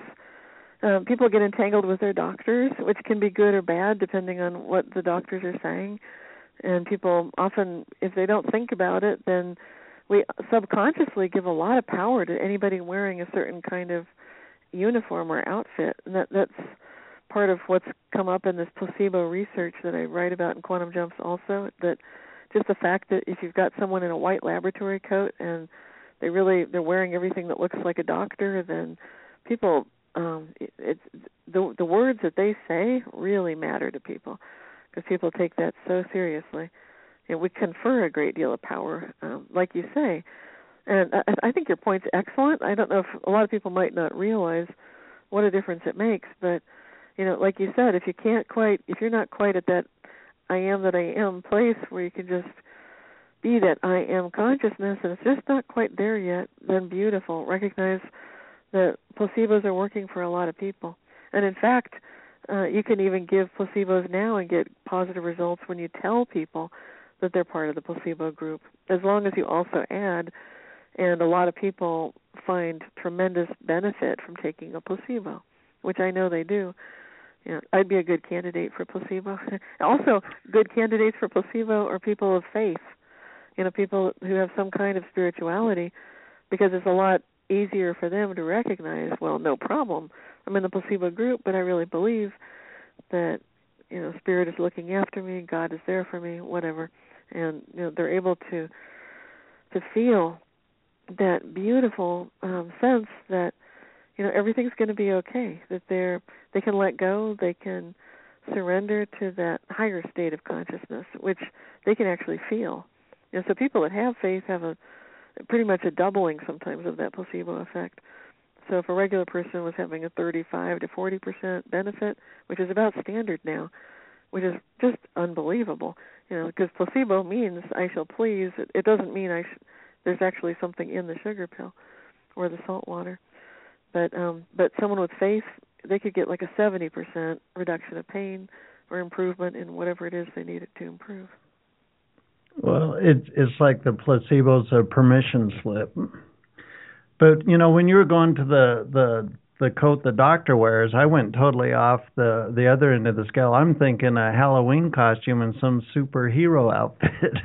um, people get entangled with their doctors, which can be good or bad depending on what the doctors are saying. And people often, if they don't think about it, then we subconsciously give a lot of power to anybody wearing a certain kind of uniform or outfit. And that, that's part of what's come up in this placebo research that I write about in Quantum Jumps also, that just the fact that if you've got someone in a white laboratory coat and they really, they're wearing everything that looks like a doctor, then people, um, it, it's, the, the words that they say really matter to people because people take that so seriously. And we confer a great deal of power, um, like you say. And I, I think your point's excellent. I don't know if a lot of people might not realize what a difference it makes, but you know, like you said, if you can't quite, if you're not quite at that I am that I am place where you can just be that I am consciousness and it's just not quite there yet, then beautiful. Recognize that placebos are working for a lot of people. And in fact, uh, you can even give placebos now and get positive results when you tell people that they're part of the placebo group, as long as you also add, and a lot of people find tremendous benefit from taking a placebo, which I know they do. You know, I'd be a good candidate for placebo. Also, good candidates for placebo are people of faith, you know, people who have some kind of spirituality, because it's a lot easier for them to recognize, well, no problem, I'm in the placebo group, but I really believe that, you know, Spirit is looking after me, God is there for me, whatever. And, you know, they're able to to feel that beautiful um, sense that, you know, everything's going to be okay, that they're, they can let go, they can surrender to that higher state of consciousness, which they can actually feel. You know, so people that have faith have a pretty much a doubling sometimes of that placebo effect. So if a regular person was having a thirty-five to forty percent benefit, which is about standard now, which is just unbelievable, you know, because placebo means I shall please. It, it doesn't mean I sh- there's actually something in the sugar pill or the salt water. But um, but someone with faith, they could get like a seventy percent reduction of pain or improvement in whatever it is they needed to improve. Well, it's it's like the placebo's a permission slip. But you know, when you were going to the the the coat the doctor wears, I went totally off the the other end of the scale. I'm thinking a Halloween costume and some superhero outfit.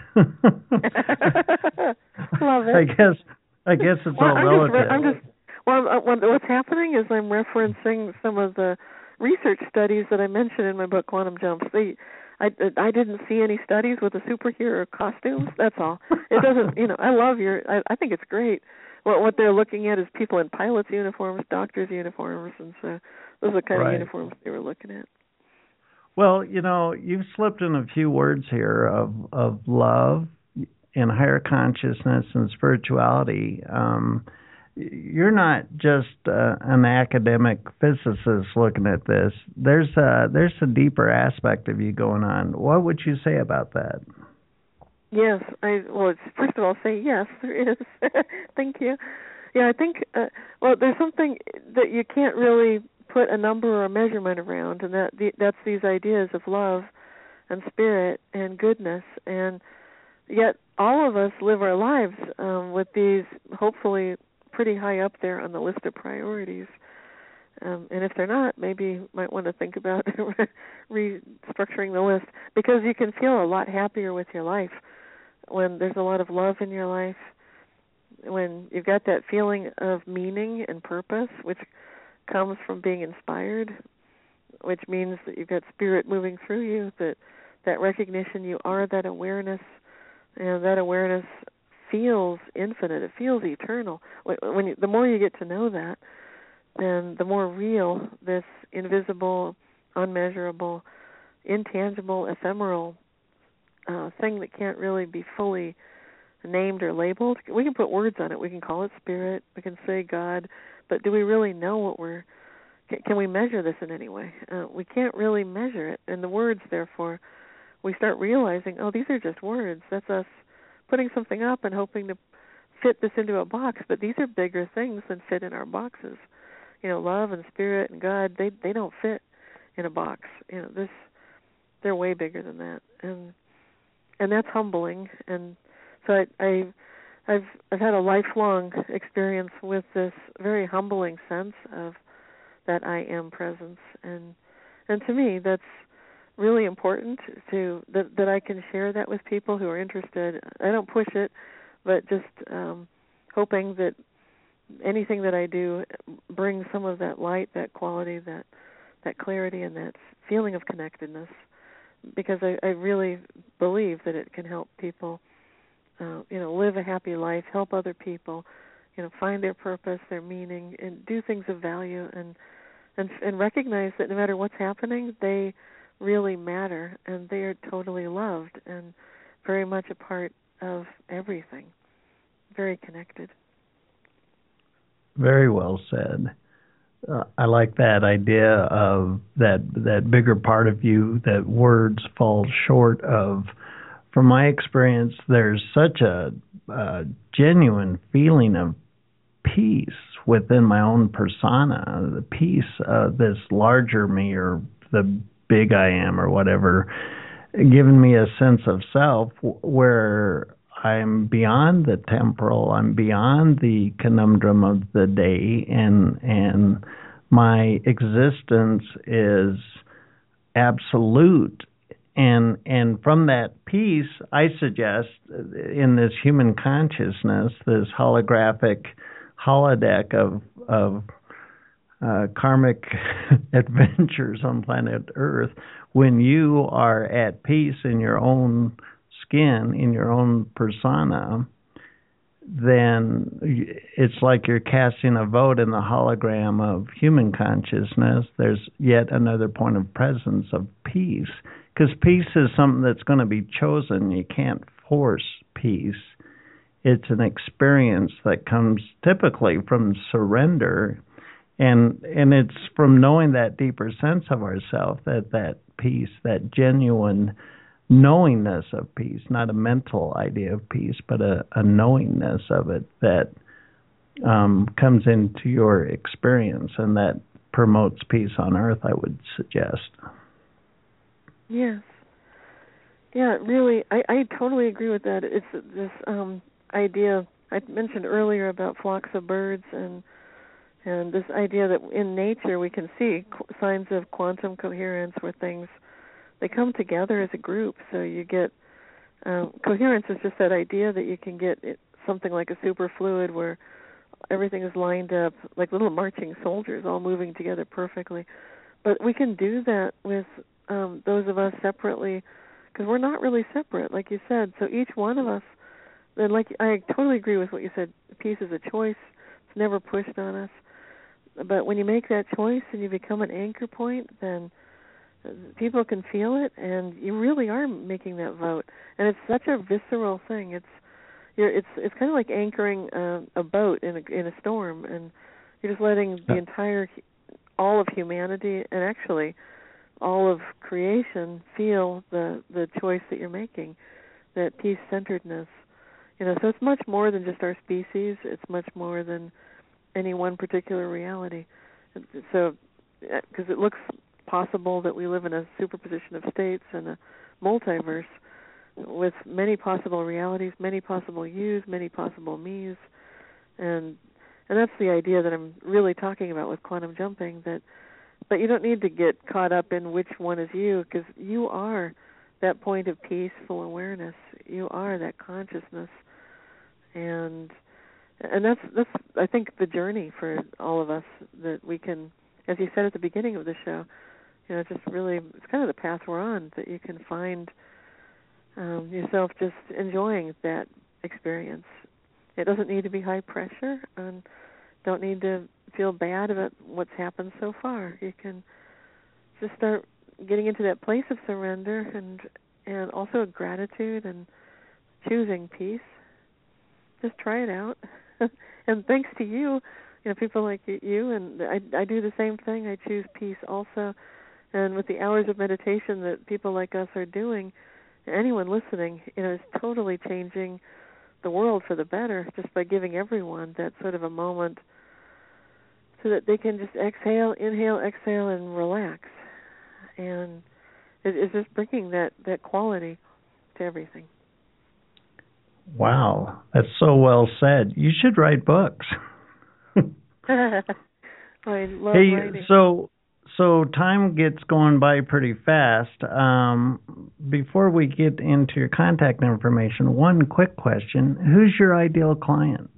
Love it. I guess I guess it's well, all I'm relative. Just, I'm just well, uh, what's happening is I'm referencing some of the research studies that I mentioned in my book Quantum Jumps. They, I, I didn't see any studies with the superhero costumes. That's all. It doesn't, you know. I love your. I, I think it's great. What what they're looking at is people in pilots' uniforms, doctors' uniforms, and so those are the kind right. of uniforms they were looking at. Well, you know, you've slipped in a few words here of of love and higher consciousness and spirituality. Um, you're not just uh, an academic physicist looking at this. There's a, there's a deeper aspect of you going on. What would you say about that? Yes, I well, it's, first of all, say yes, there is. Thank you. Yeah, I think, uh, well, there's something that you can't really put a number or a measurement around, and that the, that's these ideas of love and spirit and goodness, and yet all of us live our lives um, with these hopefully pretty high up there on the list of priorities. Um, and if they're not, maybe you might want to think about restructuring the list, because you can feel a lot happier with your life when there's a lot of love in your life, when you've got that feeling of meaning and purpose, which comes from being inspired, which means that you've got spirit moving through you, that that recognition you are that awareness, and that awareness feels infinite, it feels eternal. When you, the more you get to know that, then the more real this invisible, unmeasurable, intangible, ephemeral uh, thing that can't really be fully named or labeled. We can put words on it. We can call it spirit. We can say God. But do we really know what we're... Can, can we measure this in any way? Uh, we can't really measure it. And the words, therefore, we start realizing, oh, these are just words. That's us putting something up and hoping to fit this into a box. But these are bigger things than fit in our boxes. You know, love and spirit and God, they they don't fit in a box. You know, this they're way bigger than that. And and that's humbling. And so I, I I've I've had a lifelong experience with this very humbling sense of that I am presence, and and to me that's really important to that that I can share that with people who are interested. I don't push it, but just um, hoping that anything that I do brings some of that light, that quality, that that clarity, and that feeling of connectedness, because I, I really believe that it can help people, uh, you know, live a happy life, help other people, you know, find their purpose, their meaning, and do things of value, and and and recognize that no matter what's happening, they really matter, and they are totally loved and very much a part of everything, very connected. Very well said. Uh, I like that idea of that that bigger part of you that words fall short of. From my experience, there's such a, a genuine feeling of peace within my own persona, the peace of this larger me or the big I am or whatever, giving me a sense of self where I'm beyond the temporal, I'm beyond the conundrum of the day, and and my existence is absolute. And and from that peace, I suggest in this human consciousness, this holographic holodeck of of uh, karmic adventures on planet Earth, when you are at peace in your own skin, in your own persona, then it's like you're casting a vote in the hologram of human consciousness. There's yet another point of presence of peace, because peace is something that's going to be chosen. You can't force peace. It's an experience that comes typically from surrender, and and it's from knowing that deeper sense of ourselves, that that peace, that genuine knowingness of peace, not a mental idea of peace, but a, a knowingness of it that um, comes into your experience, and that promotes peace on earth, I would suggest. Yes. Yeah, really, I, I totally agree with that. It's this um, idea I mentioned earlier about flocks of birds, and and this idea that in nature we can see signs of quantum coherence where things, they come together as a group. So you get, um, coherence is just that idea that you can get it, something like a superfluid where everything is lined up like little marching soldiers all moving together perfectly. But we can do that with um, those of us separately, because we're not really separate, like you said. So each one of us, and like I totally agree with what you said, peace is a choice. It's never pushed on us. But when you make that choice and you become an anchor point, then people can feel it, and you really are making that vote. And it's such a visceral thing. It's you're, it's it's kind of like anchoring uh, a boat in a in a storm, and you're just letting the entire, all of humanity, and actually all of creation feel the the choice that you're making, that peace-centeredness. You know, so it's much more than just our species. It's much more than any one particular reality. So, because it looks possible that we live in a superposition of states and a multiverse with many possible realities, many possible yous, many possible me's, and and that's the idea that I'm really talking about with quantum jumping. That, but you don't need to get caught up in which one is you, because you are that point of peaceful awareness. You are that consciousness, and and that's that's I think the journey for all of us, that we can, as you said at the beginning of the show, you know, just really, it's kind of the path we're on, that you can find um, yourself just enjoying that experience. It doesn't need to be high pressure, and don't need to feel bad about what's happened so far. You can just start getting into that place of surrender, and and also gratitude, and choosing peace. Just try it out. And thanks to you, you know, people like you, and I, I do the same thing. I choose peace also. And with the hours of meditation that people like us are doing, anyone listening, you know, is totally changing the world for the better, just by giving everyone that sort of a moment so that they can just exhale, inhale, exhale, and relax. And it, it's just bringing that, that quality to everything. Wow, that's so well said. You should write books. I love hey, writing. so so time gets going by pretty fast. Um, before we get into your contact information, one quick question: who's your ideal client?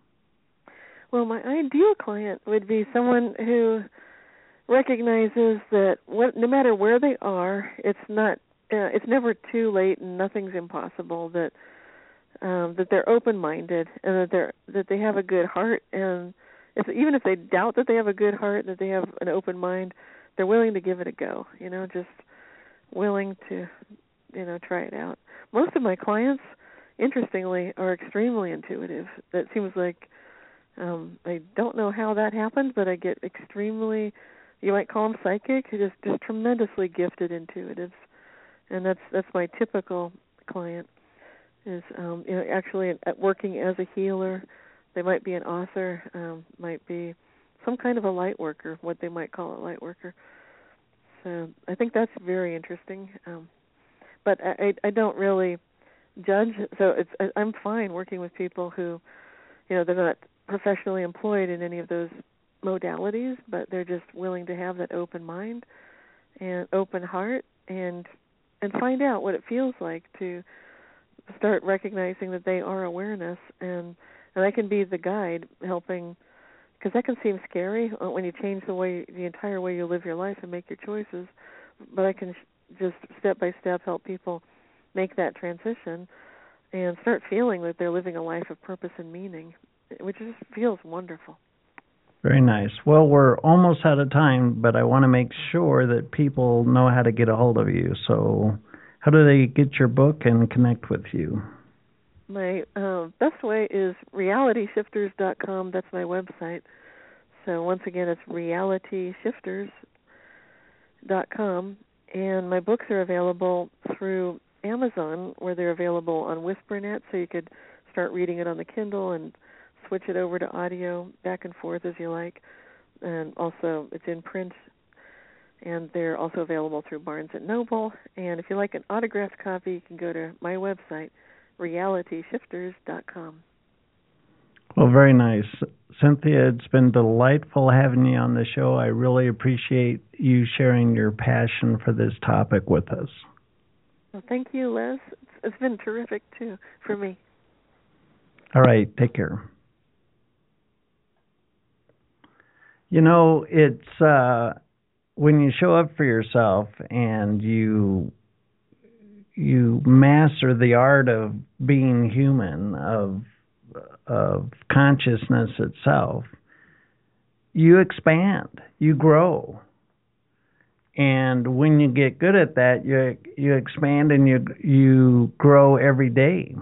Well, my ideal client would be someone who recognizes that what, no matter where they are, it's not, uh, it's never too late and nothing's impossible. That um, that they're open-minded and that they're that they have a good heart, and if even if they doubt that they have a good heart, that they have an open mind, they're willing to give it a go. You know, just willing to, you know, try it out. Most of my clients, interestingly, are extremely intuitive. That seems like Um, I don't know how that happens, but I get extremely, you might call them psychic, just just tremendously gifted intuitives, and that's that's my typical client. Is um, you know actually at working as a healer, they might be an author, um, might be some kind of a light worker, what they might call a light worker. So I think that's very interesting, um, but I, I don't really judge. So it's I'm fine working with people who, you know, they're not professionally employed in any of those modalities, but they're just willing to have that open mind and open heart and and find out what it feels like to start recognizing that they are awareness, and and I can be the guide helping, because that can seem scary when you change the way the entire way you live your life and make your choices, but I can just step by step help people make that transition and start feeling that they're living a life of purpose and meaning, which just feels wonderful. Very nice. Well, we're almost out of time, but I want to make sure that people know how to get a hold of you. So how do they get your book and connect with you? My uh, best way is reality shifters dot com. That's my website. So once again, it's reality shifters dot com. And my books are available through Amazon, where they're available on WhisperNet, so you could start reading it on the Kindle and switch it over to audio back and forth as you like. And also it's in print, and they're also available through Barnes and Noble. And if you like an autographed copy, you can go to my website, reality shifters dot com. Well, very nice. Cynthia, it's been delightful having you on the show. I really appreciate you sharing your passion for this topic with us. Well, thank you, Les. It's been terrific, too, for me. All right, take care. You know, it's uh, when you show up for yourself and you you master the art of being human, of of consciousness itself, you expand, you grow. And when you get good at that, you you expand and you you grow every day.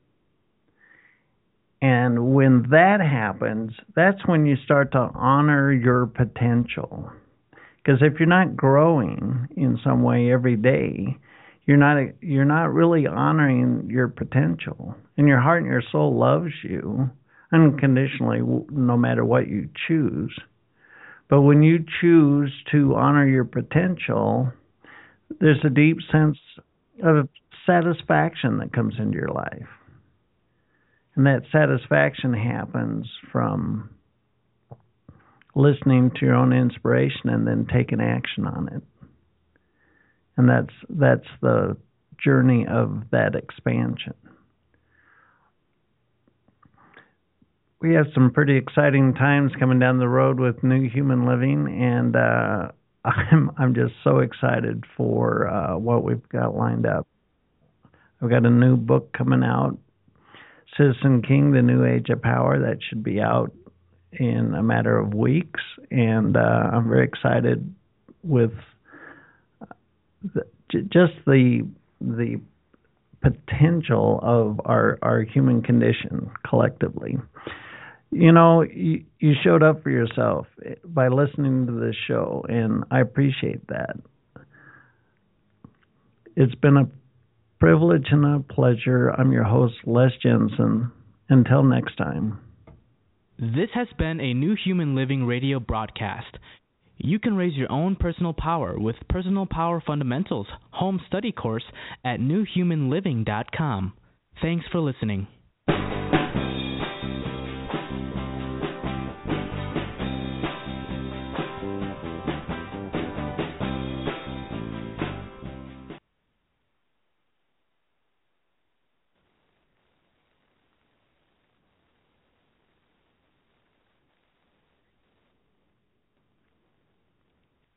And when that happens, that's when you start to honor your potential. Because if you're not growing in some way every day, you're not you're not really honoring your potential. And your heart and your soul loves you unconditionally, no matter what you choose. But when you choose to honor your potential, there's a deep sense of satisfaction that comes into your life. And that satisfaction happens from listening to your own inspiration and then taking action on it. And that's that's the journey of that expansion. We have some pretty exciting times coming down the road with New Human Living, and uh, I'm I'm just so excited for uh, what we've got lined up. I've got a new book coming out, Citizen King, The New Age of Power, that should be out in a matter of weeks, and uh, I'm very excited with the, just the the potential of our our human condition collectively. You know, you, you showed up for yourself by listening to this show, and I appreciate that. It's been a privilege and a pleasure. I'm your host, Les Jensen. Until next time. This has been a New Human Living radio broadcast. You can raise your own personal power with Personal Power Fundamentals home study course at new human living dot com. Thanks for listening.